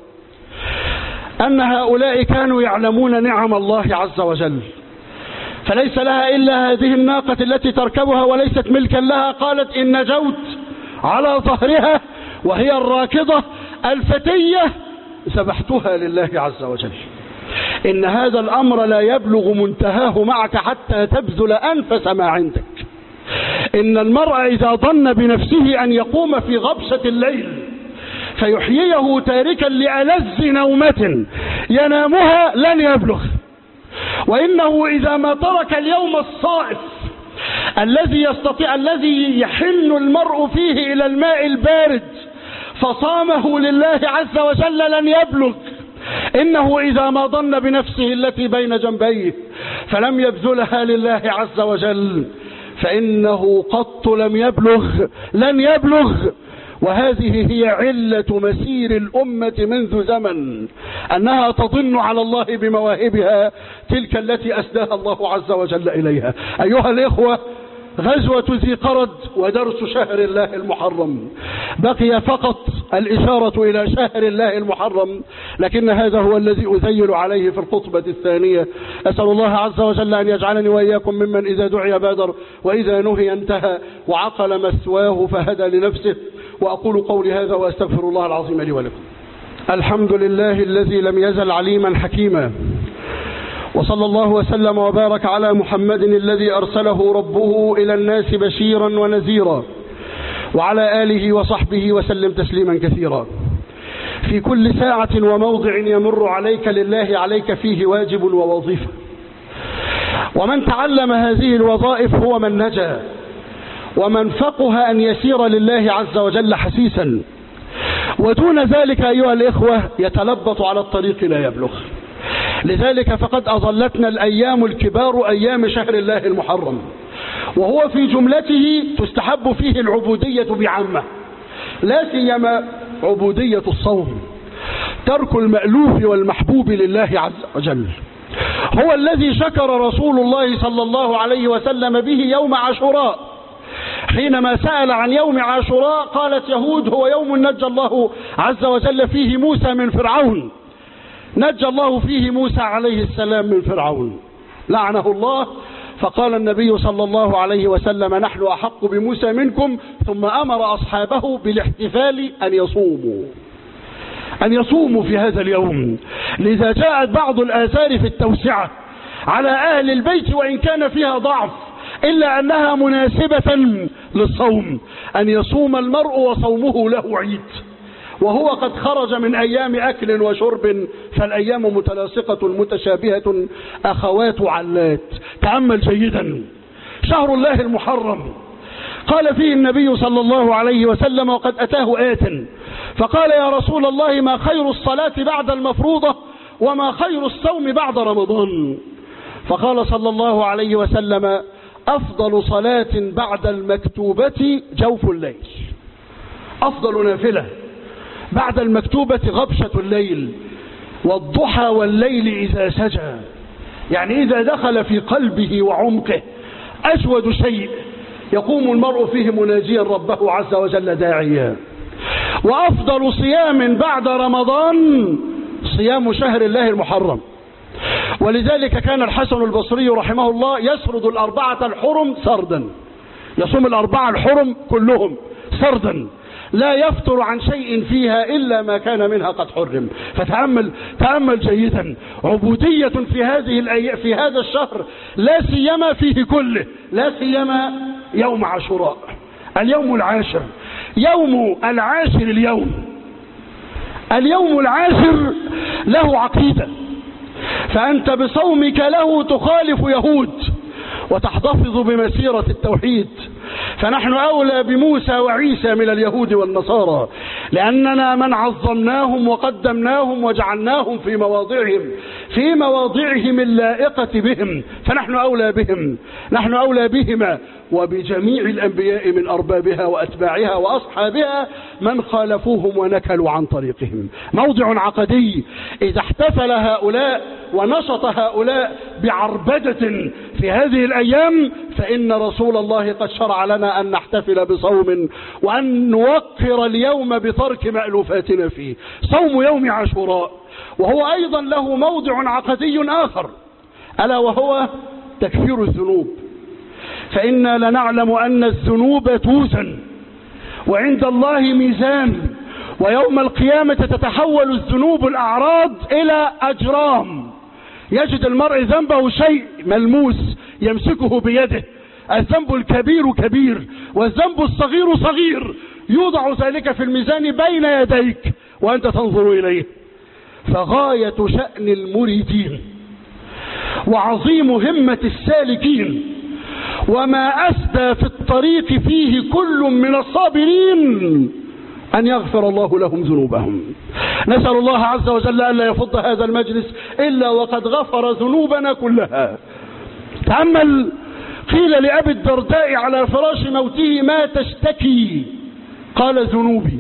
أن هؤلاء كانوا يعلمون نعم الله عز وجل، فليس لها إلا هذه الناقة التي تركبها وليست ملكا لها. قالت: إن نجوت على ظهرها وهي الراكضة الفتية ذبحتها لله عز وجل. إن هذا الأمر لا يبلغ منتهاه معك حتى تبذل أنفس ما عندك. إن المرء إذا ظن بنفسه أن يقوم في غبشة الليل فيحييه تاركا لألذ نومة ينامها لن يبلغ. وإنه إذا ما ترك اليوم الصائف الذي يستطيع الذي يحن المرء فيه إلى الماء البارد فصامه لله عز وجل لن يبلغ. إنه إذا ما ظن بنفسه التي بين جنبيه فلم يبذلها لله عز وجل فإنه قط لم يبلغ لن يبلغ. وهذه هي علة مسير الأمة منذ زمن، أنها تظن على الله بمواهبها تلك التي أسداها الله عز وجل إليها. أيها الإخوة، غزوة ذي قرد ودرس شهر الله المحرم، بقي فقط الإشارة إلى شهر الله المحرم، لكن هذا هو الذي أذيل عليه في الخطبة الثانية. أسأل الله عز وجل أن يجعلني وإياكم ممن إذا دعي بادر وإذا نهي انتهى وعقل مثواه فهدى لنفسه. وأقول قولي هذا وأستغفر الله العظيم لي ولكم. الحمد لله الذي لم يزل عليما حكيما، وصلى الله وسلم وبارك على محمد الذي أرسله ربه إلى الناس بشيرا ونذيرا، وعلى آله وصحبه وسلم تسليما كثيرا. في كل ساعة وموضع يمر عليك لله عليك فيه واجب ووظيفة، ومن تعلم هذه الوظائف هو من نجا، ومن فقه أن يسير لله عز وجل حسيسا، ودون ذلك أيها الإخوة يتلبط على الطريق لا يبلغ. لذلك فقد أظلتنا الأيام الكبار أيام شهر الله المحرم، وهو في جملته تستحب فيه العبودية بعامة، لا سيما عبودية الصوم، ترك المألوف والمحبوب لله عز وجل. هو الذي شكر رسول الله صلى الله عليه وسلم به يوم عاشوراء، حينما سأل عن يوم عاشوراء قالت يهود هو يوم نجى الله عز وجل فيه موسى من فرعون، نجى الله فيه موسى عليه السلام من فرعون لعنه الله. فقال النبي صلى الله عليه وسلم نحن أحق بموسى منكم، ثم أمر أصحابه بالاحتفال أن يصوموا أن يصوموا في هذا اليوم. لذا جاءت بعض الآثار في التوسعة على أهل البيت وإن كان فيها ضعف، إلا أنها مناسبة للصوم، أن يصوم المرء وصومه له عيد، وهو قد خرج من أيام أكل وشرب، فالأيام متلاصقة متشابهة أخوات علات. تأمل جيدا شهر الله المحرم، قال فيه النبي صلى الله عليه وسلم وقد أتاه آت فقال يا رسول الله ما خير الصلاة بعد المفروضة وما خير الصوم بعد رمضان؟ فقال صلى الله عليه وسلم أفضل صلاة بعد المكتوبة جوف الليل، أفضل نافلة بعد المكتوبة غبشة الليل، والضحى والليل إذا سجى، يعني إذا دخل في قلبه وعمقه أجود شيء يقوم المرء فيه مناجيا ربه عز وجل داعيا. وأفضل صيام بعد رمضان صيام شهر الله المحرم، ولذلك كان الحسن البصري رحمه الله يسرد الأربعة الحرم سردا، يصوم الأربعة الحرم كلهم سردا، لا يفتر عن شيء فيها إلا ما كان منها قد حرم. فتأمل تأمل جيدا عبودية في هذه الأي... في هذا الشهر، لا سيما فيه كله، لا سيما يوم عاشوراء اليوم العاشر، يوم العاشر اليوم اليوم العاشر له عقيدة، فأنت بصومك له تخالف يهود وتحتفظ بمسيرة التوحيد. فنحن أولى بموسى وعيسى من اليهود والنصارى، لأننا من عظمناهم وقدمناهم وجعلناهم في مواضعهم في مواضعهم اللائقة بهم، فنحن أولى بهم، نحن أولى بهما وبجميع الأنبياء من أربابها وأتباعها وأصحابها من خالفوهم ونكلوا عن طريقهم. موضع عقدي إذا احتفل هؤلاء ونشط هؤلاء بعربدة في هذه الأيام، فإن رسول الله قد شرع لنا أن نحتفل بصوم وأن نوقر اليوم بترك مألوفاتنا فيه، صوم يوم عاشوراء. وهو أيضا له موضع عقدي آخر، ألا وهو تكفير الذنوب، فإنا لنعلم أن الذنوب توزن وعند الله ميزان، ويوم القيامة تتحول الذنوب الأعراض إلى أجرام، يجد المرء ذنبه شيء ملموس يمسكه بيده، الذنب الكبير كبير والذنب الصغير صغير، يوضع ذلك في الميزان بين يديك وأنت تنظر إليه. فغاية شأن المريدين وعظيم همة السالكين وما أسدى في الطريق فيه كل من الصابرين أن يغفر الله لهم ذنوبهم. نسأل الله عز وجل ألا يفض هذا المجلس إلا وقد غفر ذنوبنا كلها. تأمل، قيل لأبي الدرداء على فراش موته ما تشتكي؟ قال ذنوبي.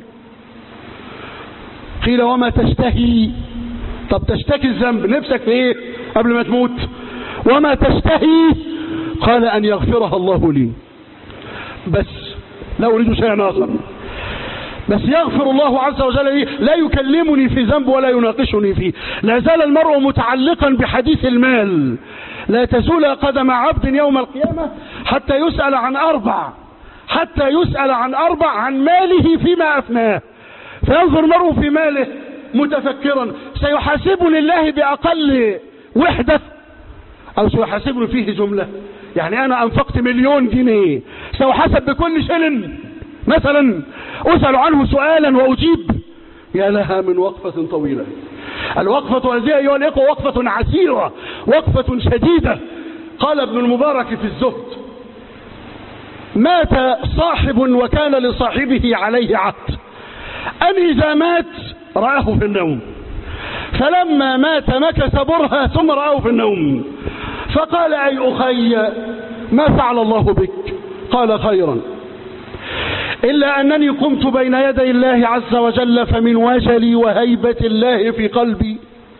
قيل وما تشتهي؟ طب تشتكي الذنب، نفسك في ايه قبل ما تموت؟ وما تشتهي؟ قال أن يغفرها الله لي، بس لا أريد شيئا آخر، بس يغفر الله عز وجل لي، لا يكلمني في ذنب ولا يناقشني فيه. لا زال المرء متعلقا بحديث المال، لا تزول قدم عبد يوم القيامة حتى يسأل عن أربع حتى يسأل عن أربع عن ماله فيما أفناه. فينظر المرء في ماله متفكرا سيحاسبني الله بأقل وحدة أو سيحاسبني فيه جملة؟ يعني أنا أنفقت مليون جنيه سأحاسب بكل شلن مثلا، أسأل عنه سؤالا وأجيب. يا لها من وقفة طويلة. الوقفة هذه أيها الإخوة وقفة عسيرة، وقفة شديدة. قال ابن المبارك في الزهد مات صاحب وكان لصاحبه عليه عهد أن إذا مات رآه في النوم، فلما مات مكث برهة ثم رآه في النوم، فقال أي أخي ما فعل الله بك؟ قال خيرا، إلا أنني قمت بين يدي الله عز وجل فمن وجلي وهيبة الله في قلبي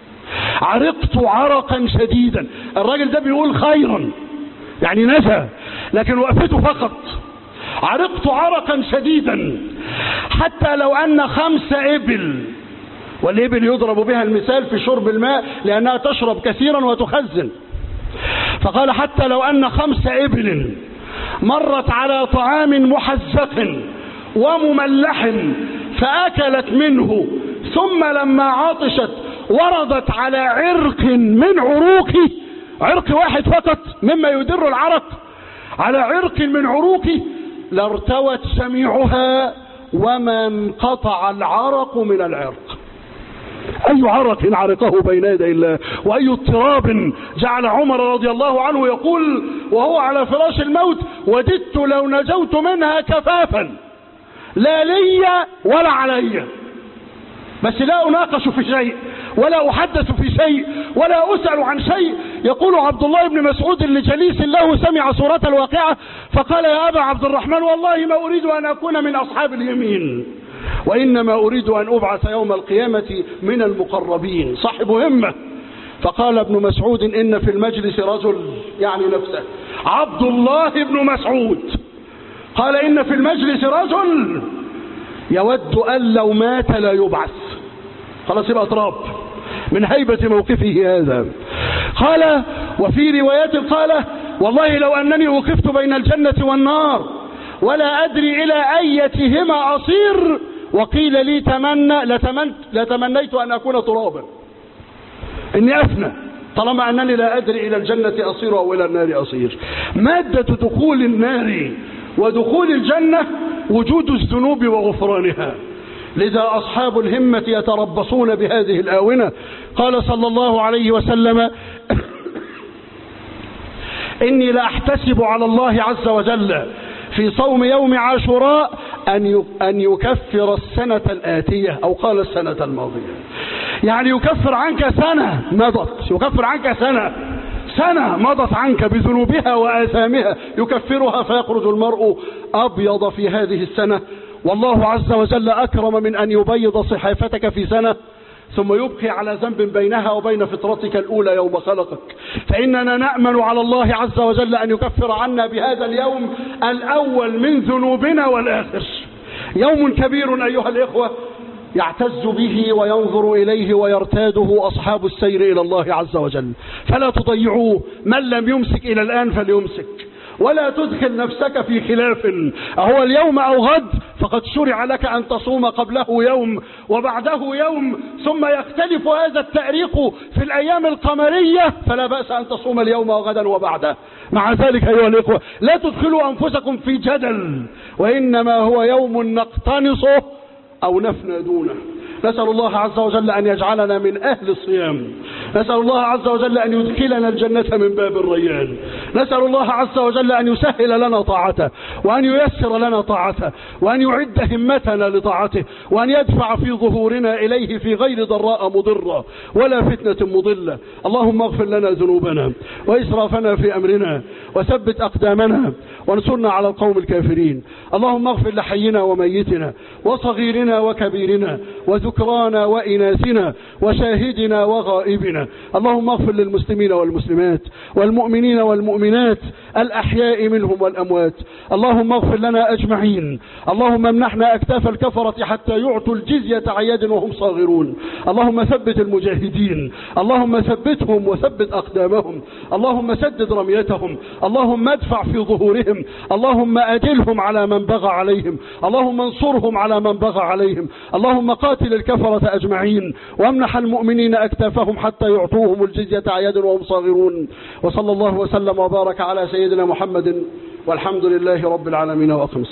عرقت عرقا شديدا. الراجل ده بيقول خيرا يعني نسى، لكن وقفته فقط. عرقت عرقا شديدا حتى لو أن خمس إبل، والإبل يضرب بها المثال في شرب الماء لأنها تشرب كثيرا وتخزن، فقال حتى لو أن خمس إبل مرت على طعام محزق ومملح فأكلت منه ثم لما عطشت وردت على عرق من عروقه، عرق واحد فقط مما يدر العرق، على عرق من عروقه لارتوت جميعها وما انقطع العرق من العرق. أي عرق عرقه بين يدي الله، وأي اضطراب جعل عمر رضي الله عنه يقول وهو على فراش الموت وددت لو نجوت منها كفافا لا لي ولا علي، بس لا أناقش في شيء ولا أحدث في شيء ولا أسأل عن شيء. يقول عبد الله بن مسعود لجليس له سمع سورة الواقعة فقال يا أبا عبد الرحمن والله ما أريد أن أكون من أصحاب اليمين، وإنما أريد أن أبعث يوم القيامة من المقربين صاحب همة. فقال ابن مسعود إن في المجلس رجل، يعني نفسه عبد الله بن مسعود، قال إن في المجلس رجل يود أن لو مات لا يبعث، خلاص يبقى تراب من هيبة موقفه هذا. قال وفي روايات قال والله لو أنني وقفت بين الجنة والنار ولا أدري إلى أيتهما أصير وقيل لي تمنى لتمنت لتمنيت أن أكون ترابا، إني أفنى طالما أنني لا أدري إلى الجنة أصير أو إلى النار أصير. مادة دخول النار ودخول الجنة وجود الذنوب وغفرانها، لذا أصحاب الهمة يتربصون بهذه الآونة. قال صلى الله عليه وسلم إني لأحتسب على الله عز وجل في صوم يوم عاشوراء أن يكفر السنة الآتية، أو قال السنة الماضية، يعني يكفر عنك سنة مضت، يكفر عنك سنة سنة مضت عنك بذنوبها وآثامها، يكفرها فيخرج المرء أبيض في هذه السنة. والله عز وجل أكرم من أن يبيض صحيفتك في سنة ثم يبقي على ذنب بينها وبين فطرتك الأولى يوم خلقك. فإننا نأمل على الله عز وجل أن يكفر عنا بهذا اليوم الأول من ذنوبنا والآخر. يوم كبير أيها الإخوة يعتز به وينظر إليه ويرتاده أصحاب السير إلى الله عز وجل، فلا تضيعوه. من لم يمسك إلى الآن فليمسك، ولا تدخل نفسك في خلاف أهو اليوم أو غد، فقد شرع لك أن تصوم قبله يوم وبعده يوم، ثم يختلف هذا التأريخ في الأيام القمرية، فلا بأس أن تصوم اليوم وغدا وبعده. مع ذلك أيها الإخوة لا تدخلوا أنفسكم في جدل، وإنما هو يوم نقتنصه أو نفنى دونه. نسأل الله عز وجل أن يجعلنا من أهل الصيام، نسأل الله عز وجل أن يدخلنا الجنة من باب الريان، نسأل الله عز وجل أن يسهل لنا طاعته وأن ييسر لنا طاعته وأن يعد همتنا لطاعته وأن يدفع في ظهورنا إليه في غير ضراء مضرة ولا فتنة مضلة. اللهم اغفر لنا ذنوبنا وإسرافنا في أمرنا وثبت أقدامنا وانصرنا على القوم الكافرين. اللهم اغفر لحينا وميتنا وصغيرنا وكبيرنا وذكرانا وإناثنا وشاهدنا وغائبنا. اللهم اغفر للمسلمين والمسلمات والمؤمنين والمؤمنات الأحياء منهم والأموات. اللهم اغفر لنا أجمعين. اللهم امنحنا أكتاف الكفرة حتى يعطوا الجزية عن يد وهم صاغرون. اللهم ثبت المجاهدين، اللهم ثبتهم وثبت أقدامهم، اللهم سدد رميتهم، اللهم ادفع في ظهورهم، اللهم أدلهم على من بغى عليهم، اللهم انصرهم على من بغى عليهم. اللهم قاتل الكفرة أجمعين وامنح المؤمنين أكتافهم حتى يعطوهم الجزية عن يد وهم صاغرون. وصلى الله وسلم وبارك على سيدنا محمد والحمد لله رب العالمين. وأقم